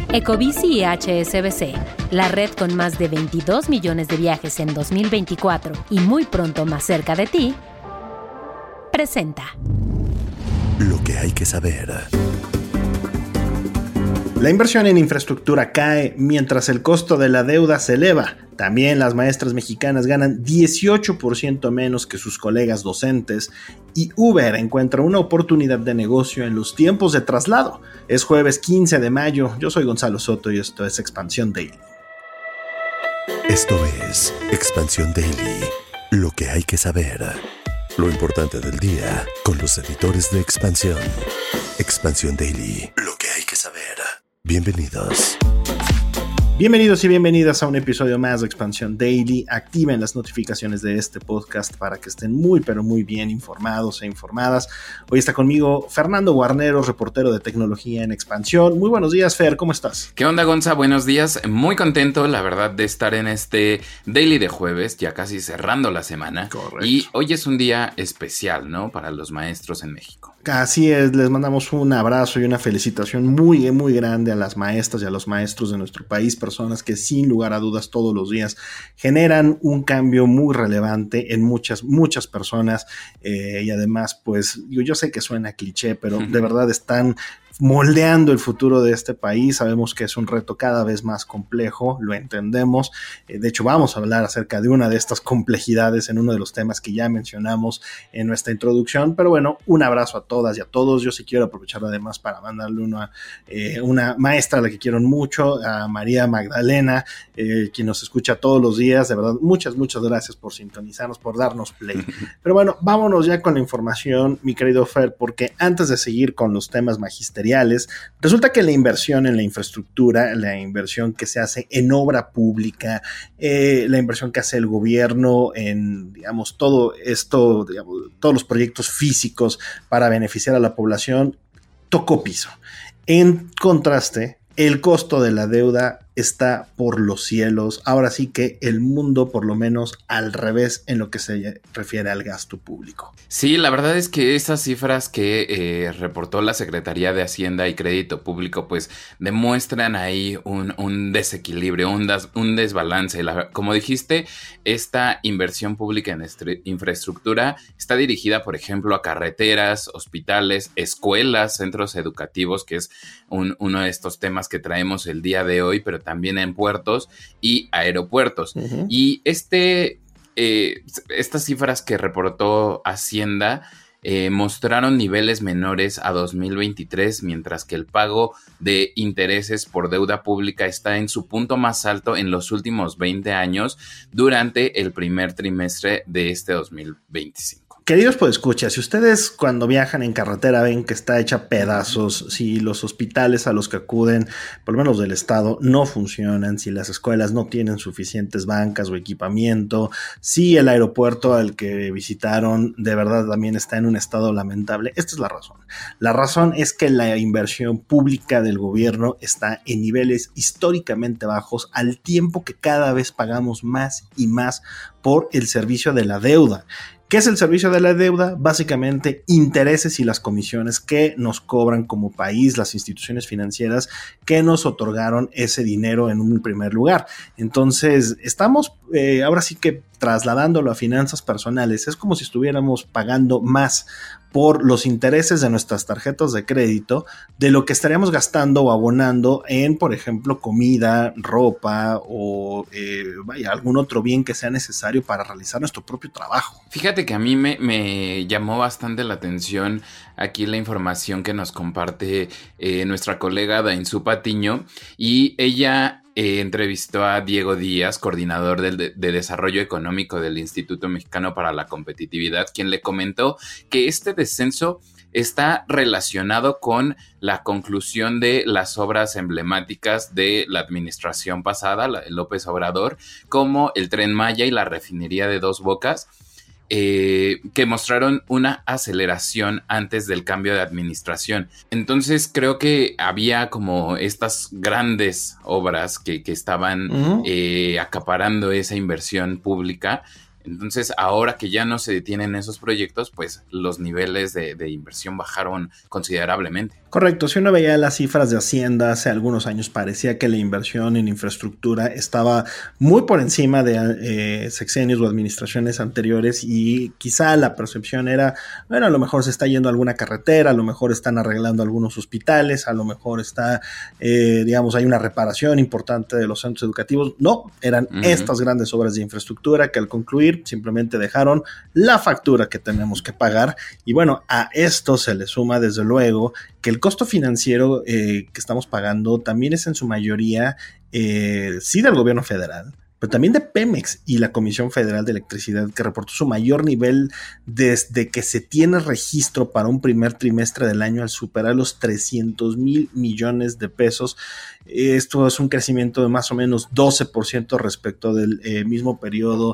Ecobici y HSBC, la red con más de 22 millones de viajes en 2024 y muy pronto más cerca de ti, presenta Lo que hay que saber. La inversión en infraestructura cae mientras el costo de la deuda se eleva. También las maestras mexicanas ganan 18% menos que sus colegas docentes y Uber encuentra una oportunidad de negocio en los tiempos de traslado. Es jueves 15 de mayo, yo soy Gonzalo Soto y esto es Expansión Daily. Esto es Expansión Daily. Lo que hay que saber. Lo importante del día con los editores de Expansión. Expansión Daily. Lo que hay que saber. Bienvenidos. Bienvenidos y bienvenidas a un episodio más de Expansión Daily. Activen las notificaciones de este podcast para que estén muy pero muy bien informados e informadas. Hoy está conmigo Fernando Guarneros, reportero de tecnología en Expansión. Muy buenos días, Fer, ¿cómo estás? ¿Qué onda, Gonza? Buenos días. Muy contento, la verdad, de estar en este Daily de jueves, ya casi cerrando la semana. Correcto. Y hoy es un día especial, ¿no? Para los maestros en México. Así es, les mandamos un abrazo y una felicitación muy, muy grande a las maestras y a los maestros de nuestro país, personas que sin lugar a dudas todos los días generan un cambio muy relevante en muchas personas y además, pues yo sé que suena cliché, pero de verdad están moldeando el futuro de este país. Sabemos que es un reto cada vez más complejo, lo entendemos. De hecho, vamos a hablar acerca de una de estas complejidades en uno de los temas que ya mencionamos en nuestra introducción. Pero bueno, un abrazo a todas y a todos. Yo sí quiero aprovechar además para mandarle una maestra a la que quiero mucho, a María Magdalena, quien nos escucha todos los días. De verdad, muchas gracias por sintonizarnos, por darnos play. Pero bueno, vámonos ya con la información, mi querido Fer, porque antes de seguir con los temas magisteriales, resulta que la inversión en la infraestructura, la inversión que se hace en obra pública, la inversión que hace el gobierno en, digamos, todo esto, digamos, todos los proyectos físicos para beneficiar a la población, tocó piso. En contraste, el costo de la deuda está por los cielos. Ahora sí que el mundo, por lo menos al revés en lo que se refiere al gasto público. Sí, la verdad es que esas cifras que reportó la Secretaría de Hacienda y Crédito Público pues demuestran ahí un desequilibrio, un desbalance. Como dijiste, esta inversión pública en infraestructura está dirigida, por ejemplo, a carreteras, hospitales, escuelas, centros educativos, que es uno de estos temas que traemos el día de hoy, pero también en puertos y aeropuertos. Uh-huh. Y estas cifras que reportó Hacienda mostraron niveles menores a 2023, mientras que el pago de intereses por deuda pública está en su punto más alto en los últimos 20 años durante el primer trimestre de este 2025. Queridos podescuchas, si ustedes cuando viajan en carretera ven que está hecha pedazos, si los hospitales a los que acuden, por lo menos del estado, no funcionan, si las escuelas no tienen suficientes bancas o equipamiento, si el aeropuerto al que visitaron de verdad también está en un estado lamentable, esta es la razón. La razón es que la inversión pública del gobierno está en niveles históricamente bajos al tiempo que cada vez pagamos más y más por el servicio de la deuda. ¿Qué es el servicio de la deuda? Básicamente intereses y las comisiones que nos cobran como país las instituciones financieras que nos otorgaron ese dinero en un primer lugar. Entonces, estamos ahora sí que trasladándolo a finanzas personales. Es como si estuviéramos pagando más por los intereses de nuestras tarjetas de crédito de lo que estaríamos gastando o abonando en, por ejemplo, comida, ropa o algún otro bien que sea necesario para realizar nuestro propio trabajo. Fíjate que a mí me llamó bastante la atención aquí la información que nos comparte nuestra colega Dainzú Patiño, y ella entrevistó a Diego Díaz, coordinador de Desarrollo Económico del Instituto Mexicano para la Competitividad, quien le comentó que este descenso está relacionado con la conclusión de las obras emblemáticas de la administración pasada, López Obrador, como el Tren Maya y la refinería de Dos Bocas, que mostraron una aceleración antes del cambio de administración. Entonces creo que había como estas grandes obras que estaban acaparando esa inversión pública, Entonces, ahora que ya no se detienen esos proyectos, pues los niveles de inversión bajaron considerablemente. Correcto, si uno veía las cifras de Hacienda hace algunos años, parecía que la inversión en infraestructura estaba muy por encima de sexenios o administraciones anteriores, y quizá la percepción era, bueno, a lo mejor se está yendo a alguna carretera, a lo mejor están arreglando algunos hospitales, a lo mejor está, digamos, hay una reparación importante de los centros educativos. No, eran estas grandes obras de infraestructura que al concluir simplemente dejaron la factura que tenemos que pagar, y bueno, a esto se le suma desde luego que el costo financiero que estamos pagando también es en su mayoría sí del gobierno federal, pero también de Pemex y la Comisión Federal de Electricidad, que reportó su mayor nivel desde que se tiene registro para un primer trimestre del año, al superar los 300,000 millones de pesos. Esto es un crecimiento de más o menos 12% respecto del mismo periodo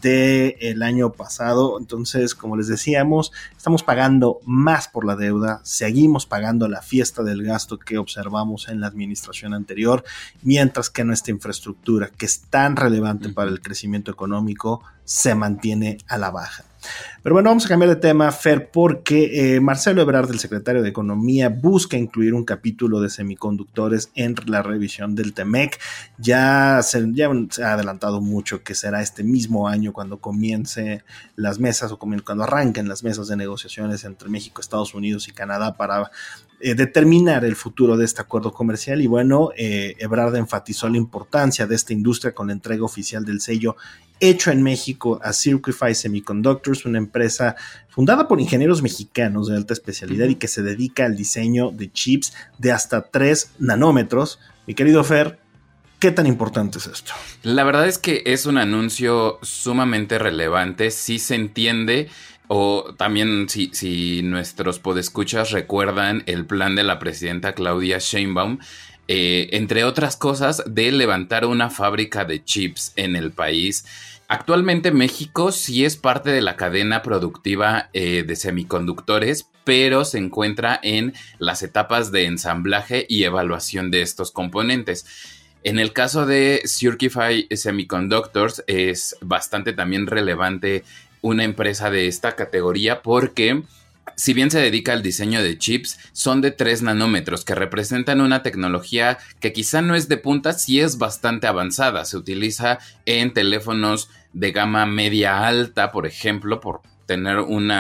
del año pasado. Entonces, como les decíamos, estamos pagando más por la deuda, seguimos pagando la fiesta del gasto que observamos en la administración anterior, mientras que nuestra infraestructura, que es tan relevante para el crecimiento económico, se mantiene a la baja. Pero bueno, vamos a cambiar de tema, Fer, porque Marcelo Ebrard, el secretario de Economía, busca incluir un capítulo de semiconductores en la revisión del TEMEC. Ya se ha adelantado mucho que será este mismo año cuando comience las mesas, o cuando arranquen las mesas de negociaciones entre México, Estados Unidos y Canadá para determinar el futuro de este acuerdo comercial. Y bueno, Ebrard enfatizó la importancia de esta industria con la entrega oficial del sello hecho en México a Circuify Semiconductors, una empresa fundada por ingenieros mexicanos de alta especialidad y que se dedica al diseño de chips de hasta 3 nanómetros. Mi querido Fer, ¿qué tan importante es esto? La verdad es que es un anuncio sumamente relevante. Sí se entiende, o también si nuestros podescuchas recuerdan el plan de la presidenta Claudia Sheinbaum, entre otras cosas, de levantar una fábrica de chips en el país. Actualmente México sí es parte de la cadena productiva de semiconductores, pero se encuentra en las etapas de ensamblaje y evaluación de estos componentes. En el caso de Circuify Semiconductors es bastante también relevante una empresa de esta categoría, porque si bien se dedica al diseño de chips, son de 3 nanómetros, que representan una tecnología que quizá no es de punta, sí es bastante avanzada. Se utiliza en teléfonos de gama media alta, por ejemplo, por tener un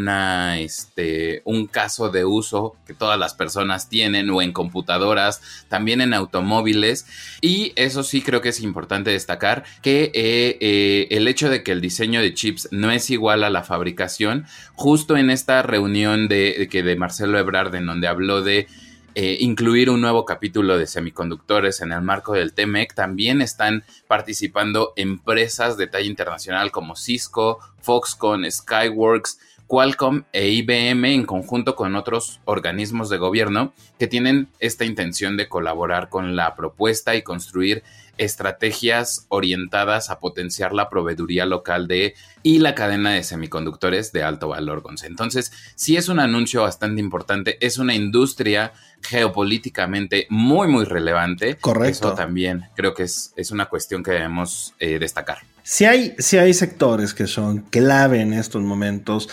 caso de uso que todas las personas tienen, o en computadoras, también en automóviles. Y eso sí creo que es importante destacar, que el hecho de que el diseño de chips no es igual a la fabricación, justo en esta reunión de Marcelo Ebrard, en donde habló de incluir un nuevo capítulo de semiconductores en el marco del TEMEC, también están participando empresas de talla internacional como Cisco, Foxconn, Skyworks, Qualcomm e IBM, en conjunto con otros organismos de gobierno que tienen esta intención de colaborar con la propuesta y construir estrategias orientadas a potenciar la proveeduría local y la cadena de semiconductores de alto valor, Gonce. Entonces, sí es un anuncio bastante importante, es una industria geopolíticamente muy, muy relevante. Correcto. Eso también creo que es una cuestión que debemos destacar. Si hay sectores que son clave en estos momentos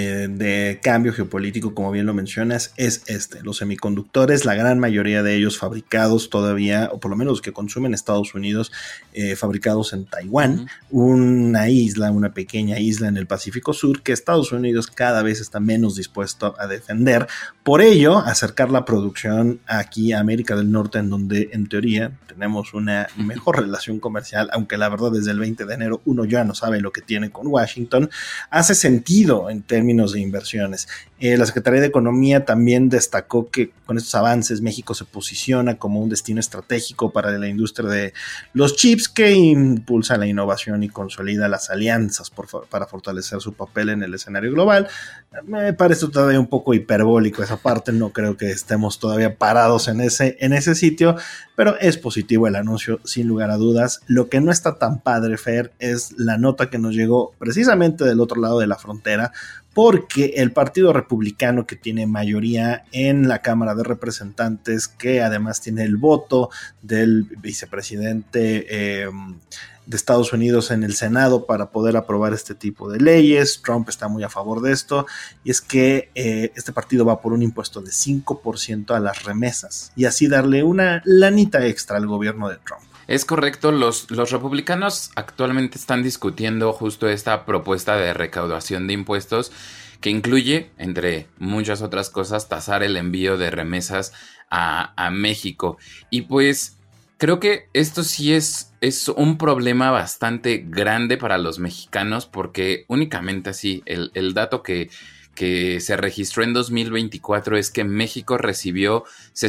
de cambio geopolítico, como bien lo mencionas, es los semiconductores, la gran mayoría de ellos fabricados todavía, o por lo menos los que consumen Estados Unidos, fabricados en Taiwán, una pequeña isla en el Pacífico Sur, que Estados Unidos cada vez está menos dispuesto a defender. Por ello, acercar la producción aquí a América del Norte, en donde en teoría tenemos una mejor relación comercial, aunque la verdad desde el 20 de enero uno ya no sabe lo que tiene con Washington, hace sentido en términos de inversiones. La Secretaría de Economía también destacó que con estos avances México se posiciona como un destino estratégico para la industria de los chips, que impulsa la innovación y consolida las alianzas para fortalecer su papel en el escenario global. Me parece todavía un poco hiperbólico esa parte, no creo que estemos todavía parados en ese sitio, pero es positivo el anuncio sin lugar a dudas. Lo que no está tan padre, Fer, es la nota que nos llegó precisamente del otro lado de la frontera, porque el Partido Republicano, que tiene mayoría en la Cámara de Representantes, que además tiene el voto del vicepresidente de Estados Unidos en el Senado para poder aprobar este tipo de leyes. Trump está muy a favor de esto, y es que este partido va por un impuesto de 5% a las remesas y así darle una lanita extra al gobierno de Trump. Es correcto, los republicanos actualmente están discutiendo justo esta propuesta de recaudación de impuestos que incluye, entre muchas otras cosas, tasar el envío de remesas a México. Y pues creo que esto sí es un problema bastante grande para los mexicanos, porque únicamente así, el dato que se registró en 2024 es que México recibió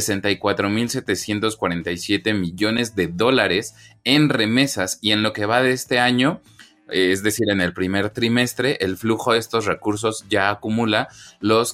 64,747 millones de dólares en remesas, y en lo que va de este año, es decir, en el primer trimestre, el flujo de estos recursos ya acumula los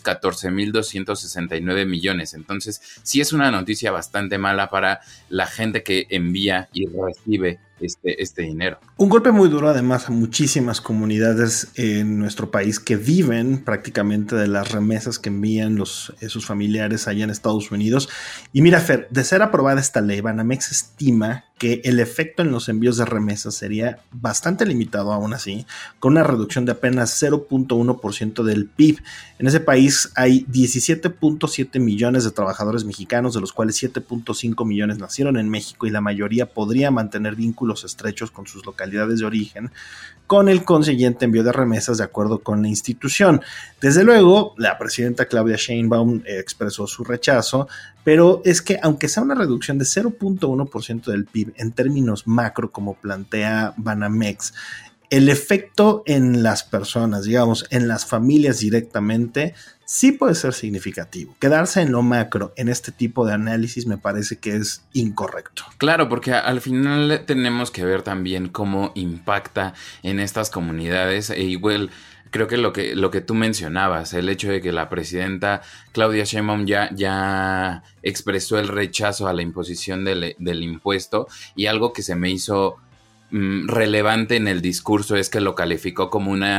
14,269 millones. Entonces, sí es una noticia bastante mala para la gente que envía y recibe este dinero. Un golpe muy duro además a muchísimas comunidades en nuestro país que viven prácticamente de las remesas que envían sus familiares allá en Estados Unidos. Y mira, Fer, de ser aprobada esta ley, Banamex estima que el efecto en los envíos de remesas sería bastante limitado aún así, con una reducción de apenas 0.1% del PIB. En ese país hay 17.7 millones de trabajadores mexicanos, de los cuales 7.5 millones nacieron en México, y la mayoría podría mantener vínculos estrechos con sus localidades de origen, con el consiguiente envío de remesas de acuerdo con la institución. Desde luego, la presidenta Claudia Sheinbaum expresó su rechazo, pero es que aunque sea una reducción de 0.1% del PIB en términos macro, como plantea Banamex, el efecto en las personas, digamos, en las familias directamente, sí puede ser significativo. Quedarse en lo macro en este tipo de análisis me parece que es incorrecto. Claro, porque al final tenemos que ver también cómo impacta en estas comunidades. E igual, creo que lo que tú mencionabas, el hecho de que la presidenta Claudia Sheinbaum ya expresó el rechazo a la imposición del impuesto, y algo que se me hizo relevante en el discurso es que lo calificó como una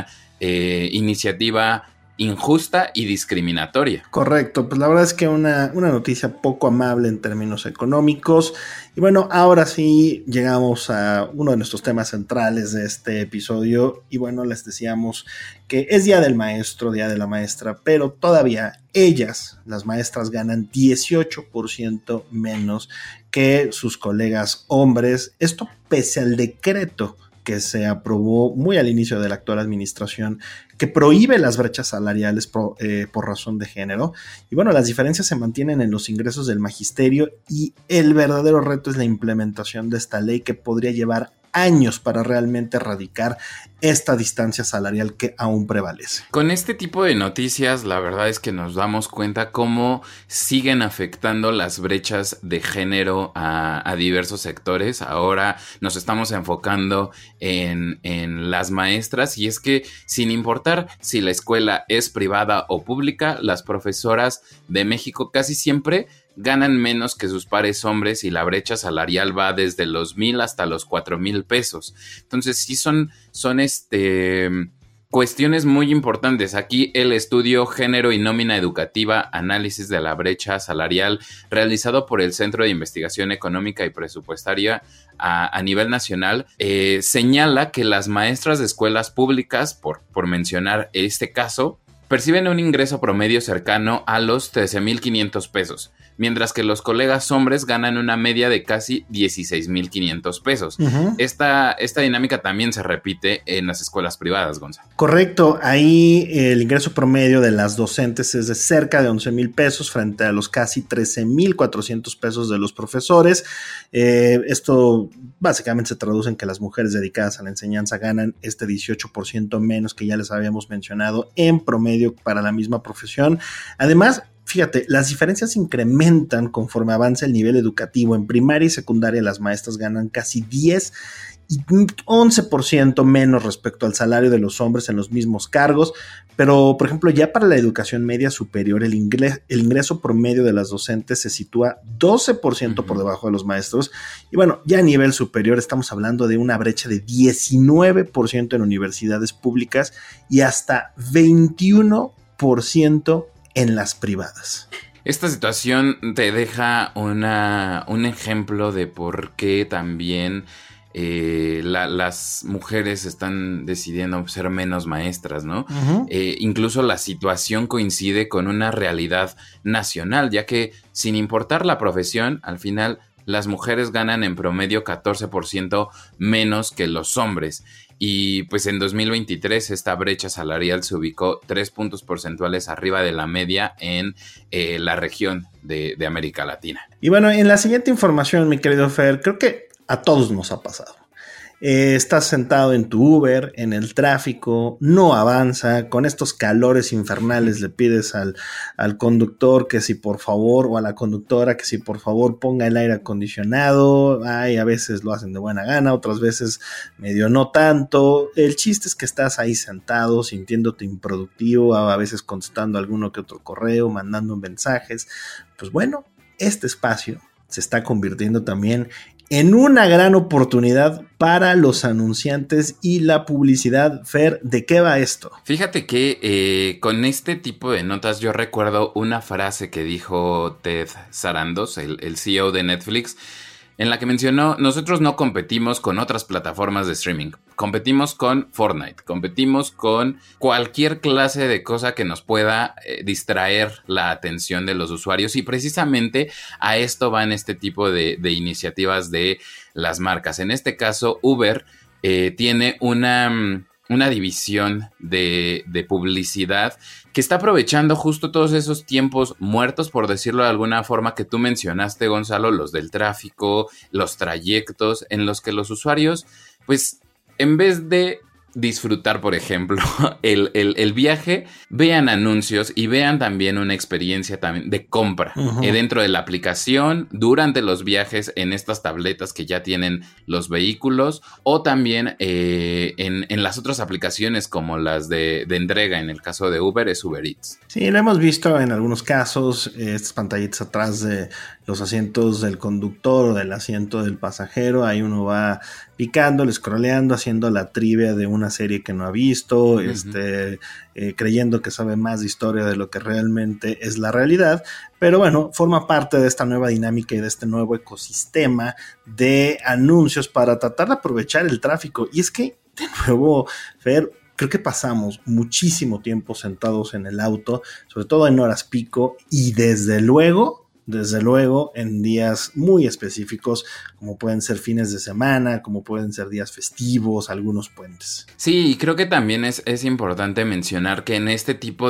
iniciativa injusta y discriminatoria. Correcto, pues la verdad es que una noticia poco amable en términos económicos. Y bueno, ahora sí llegamos a uno de nuestros temas centrales de este episodio. Y bueno, les decíamos que es Día del Maestro, Día de la Maestra, pero todavía ellas, las maestras, ganan 18% menos que sus colegas hombres. Esto pese al decreto que se aprobó muy al inicio de la actual administración, que prohíbe las brechas salariales por razón de género. Y bueno, las diferencias se mantienen en los ingresos del magisterio, y el verdadero reto es la implementación de esta ley, que podría llevar años para realmente erradicar esta distancia salarial que aún prevalece. Con este tipo de noticias, la verdad es que nos damos cuenta cómo siguen afectando las brechas de género a diversos sectores. Ahora nos estamos enfocando en las maestras, y es que sin importar si la escuela es privada o pública, las profesoras de México casi siempre ganan menos que sus pares hombres, y la brecha salarial va desde los 1,000 hasta los 4,000 pesos. Entonces sí son cuestiones muy importantes. Aquí el estudio Género y Nómina Educativa, análisis de la brecha salarial, realizado por el Centro de Investigación Económica y Presupuestaria a nivel nacional, señala que las maestras de escuelas públicas, por mencionar este caso, perciben un ingreso promedio cercano a los 13,500 pesos, mientras que los colegas hombres ganan una media de casi 16,500 pesos. Uh-huh. Esta dinámica también se repite en las escuelas privadas, Gonzalo. Correcto, ahí el ingreso promedio de las docentes es de cerca de 11,000 pesos frente a los casi 13,400 pesos de los profesores. Esto básicamente se traduce en que las mujeres dedicadas a la enseñanza ganan 18% menos, que ya les habíamos mencionado, en promedio para la misma profesión. Además, fíjate, las diferencias incrementan conforme avanza el nivel educativo. En primaria y secundaria las maestras ganan casi 10 y 11% menos respecto al salario de los hombres en los mismos cargos, pero por ejemplo ya para la educación media superior el ingreso promedio de las docentes se sitúa 12% por debajo de los maestros, y bueno, ya a nivel superior estamos hablando de una brecha de 19% en universidades públicas y hasta 21% en las privadas. Esta situación te deja un ejemplo de por qué también las mujeres están decidiendo ser menos maestras, ¿no? Uh-huh. Incluso la situación coincide con una realidad nacional, ya que sin importar la profesión, al final las mujeres ganan en promedio 14% menos que los hombres. Y pues en 2023 esta brecha salarial se ubicó 3 puntos porcentuales arriba de la media en la región de América Latina. Y bueno, en la siguiente información, mi querido Fer, creo que a todos nos ha pasado. Estás sentado en tu Uber, en el tráfico, no avanza, con estos calores infernales le pides al conductor que si por favor, o a la conductora que si por favor ponga el aire acondicionado. Ay, a veces lo hacen de buena gana, otras veces medio no tanto. El chiste es que estás ahí sentado, sintiéndote improductivo, a veces contestando alguno que otro correo, mandando mensajes. Pues bueno, este espacio se está convirtiendo también en una gran oportunidad para los anunciantes y la publicidad. Fer, ¿de qué va esto? Fíjate que con este tipo de notas yo recuerdo una frase que dijo Ted Sarandos, el CEO de Netflix, en la que mencionó: nosotros no competimos con otras plataformas de streaming, competimos con Fortnite, competimos con cualquier clase de cosa que nos pueda distraer la atención de los usuarios, y precisamente a esto van este tipo de iniciativas de las marcas. En este caso, Uber tiene una división de publicidad que está aprovechando justo todos esos tiempos muertos, por decirlo de alguna forma, que tú mencionaste, Gonzalo, los del tráfico, los trayectos, en los que los usuarios, pues, en vez de disfrutar, por ejemplo, el viaje, vean anuncios y vean también una experiencia también de compra dentro de la aplicación, durante los viajes, en estas tabletas que ya tienen los vehículos, o también en las otras aplicaciones como las de entrega. En el caso de Uber es Uber Eats. Sí, lo hemos visto en algunos casos, estas pantallitas atrás de los asientos del conductor o del asiento del pasajero. Ahí uno va picando, scrolleando, haciendo la trivia de una serie que no ha visto, creyendo que sabe más de historia de lo que realmente es la realidad. Pero bueno, forma parte de esta nueva dinámica y de este nuevo ecosistema de anuncios para tratar de aprovechar el tráfico. Y es que, de nuevo, Fer, creo que pasamos muchísimo tiempo sentados en el auto, sobre todo en horas pico, y desde luego en días muy específicos, como pueden ser fines de semana, como pueden ser días festivos, algunos puentes. Sí, y creo que también es importante mencionar que en este tipo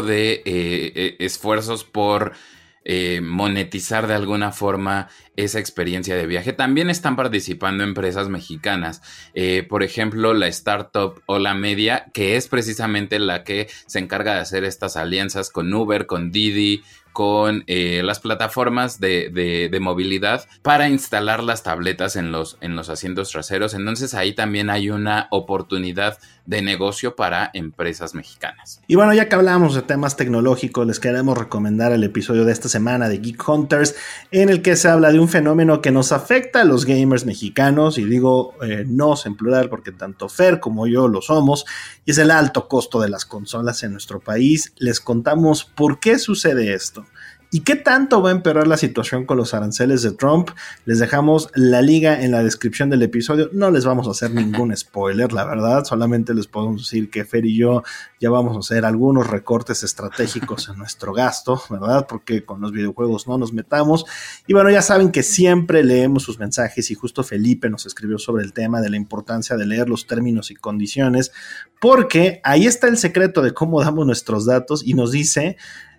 de esfuerzos por monetizar de alguna forma esa experiencia de viaje, también están participando empresas mexicanas, por ejemplo la startup Hola Media, que es precisamente la que se encarga de hacer estas alianzas con Uber, con Didi, con las plataformas de movilidad para instalar las tabletas en los asientos traseros. Entonces ahí también hay una oportunidad de negocio para empresas mexicanas. Y bueno, ya que hablamos de temas tecnológicos, les queremos recomendar el episodio de esta semana de Geek Hunters, en el que se habla de un fenómeno que nos afecta a los gamers mexicanos, y digo nos en plural porque tanto Fer como yo lo somos, y es el alto costo de las consolas en nuestro país. Les contamos por qué sucede esto y qué tanto va a empeorar la situación con los aranceles de Trump. Les dejamos la liga en la descripción del episodio. No les vamos a hacer ningún spoiler, la verdad. Solamente les podemos decir que Fer y yo ya vamos a hacer algunos recortes estratégicos en nuestro gasto, ¿verdad? Porque con los videojuegos no nos metamos. Y bueno, ya saben que siempre leemos sus mensajes, y justo Felipe nos escribió sobre el tema de la importancia de leer los términos y condiciones, porque ahí está el secreto de cómo damos nuestros datos, y nos dice...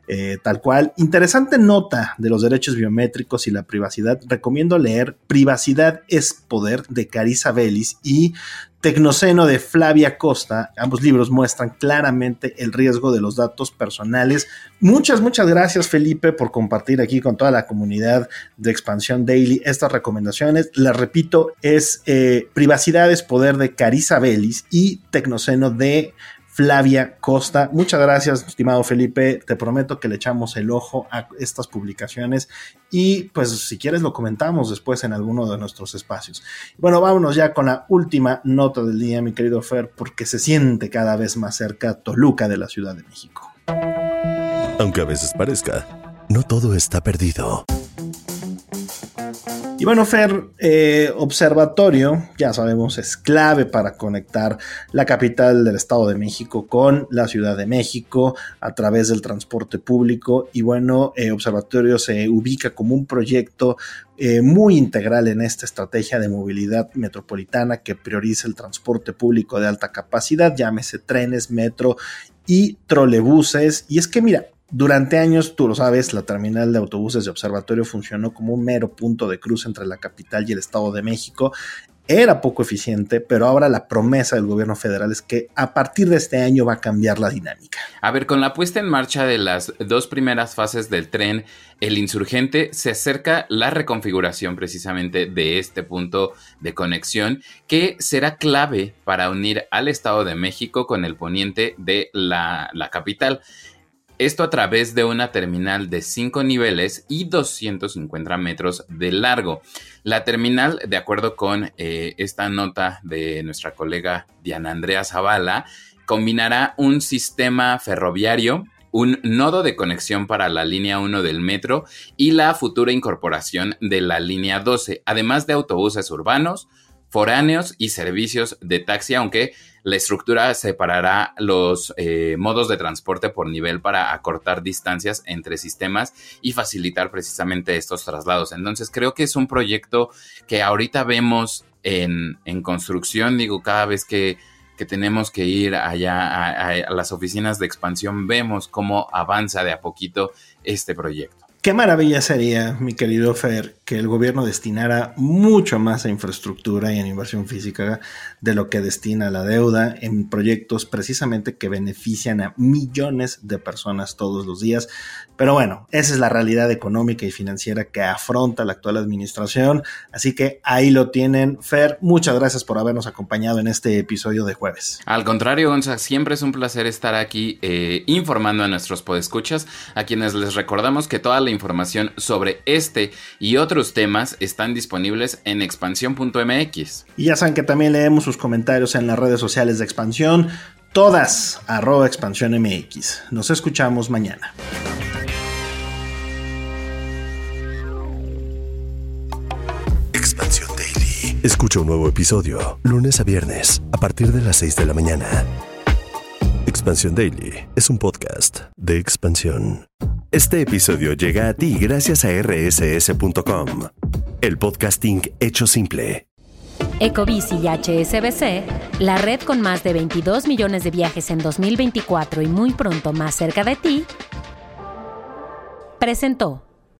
tal cual, interesante nota de los derechos biométricos y la privacidad. Recomiendo leer Privacidad es Poder de Carissa Bellis y Tecnoceno de Flavia Costa. Ambos libros muestran claramente el riesgo de los datos personales. Muchas gracias, Felipe, por compartir aquí con toda la comunidad de Expansión Daily estas recomendaciones. Les repito, es Privacidad es Poder de Carissa Bellis y Tecnoceno de Flavia Costa. Muchas gracias, estimado Felipe. Te prometo que le echamos el ojo a estas publicaciones, y pues si quieres lo comentamos después en alguno de nuestros espacios. Bueno, vámonos ya con la última nota del día, mi querido Fer, porque se siente cada vez más cerca Toluca de la Ciudad de México. Aunque a veces parezca, no todo está perdido. Y bueno, Fer, observatorio, ya sabemos, es clave para conectar la capital del Estado de México con la Ciudad de México a través del transporte público. Y bueno, observatorio se ubica como un proyecto muy integral en esta estrategia de movilidad metropolitana que prioriza el transporte público de alta capacidad, llámese trenes, metro y trolebuses. Y es que mira, durante años, tú lo sabes, la terminal de autobuses de Observatorio funcionó como un mero punto de cruce entre la capital y el Estado de México. Era poco eficiente, pero ahora la promesa del gobierno federal es que a partir de este año va a cambiar la dinámica. A ver, con la puesta en marcha de las 2 primeras fases del tren El Insurgente, se acerca la reconfiguración precisamente de este punto de conexión que será clave para unir al Estado de México con el poniente de la capital. Esto a través de una terminal de 5 niveles y 250 metros de largo. La terminal, de acuerdo con esta nota de nuestra colega Diana Andrea Zavala, combinará un sistema ferroviario, un nodo de conexión para la línea 1 del metro y la futura incorporación de la línea 12, además de autobuses urbanos, foráneos y servicios de taxi, aunque la estructura separará los modos de transporte por nivel para acortar distancias entre sistemas y facilitar precisamente estos traslados. Entonces creo que es un proyecto que ahorita vemos en construcción. Digo, cada vez que tenemos que ir allá a las oficinas de Expansión, vemos cómo avanza de a poquito este proyecto. Qué maravilla sería, mi querido Fer, que el gobierno destinara mucho más a infraestructura y en inversión física de lo que destina a la deuda en proyectos precisamente que benefician a millones de personas todos los días. Pero bueno, esa es la realidad económica y financiera que afronta la actual administración. Así que ahí lo tienen. Fer, muchas gracias por habernos acompañado en este episodio de jueves. Al contrario, Gonza, siempre es un placer estar aquí informando a nuestros podescuchas, a quienes les recordamos que toda la información sobre este y otros temas están disponibles en expansión.mx. Y ya saben que también leemos sus comentarios en las redes sociales de Expansión, todas @expansiónmx. Nos escuchamos mañana. Expansión Daily. Escucha un nuevo episodio lunes a viernes a partir de las 6 de la mañana. Expansión Daily es un podcast de Expansión. Este episodio llega a ti gracias a rss.com, el podcasting hecho simple. Ecobici y HSBC, la red con más de 22 millones de viajes en 2024 y muy pronto más cerca de ti, presentó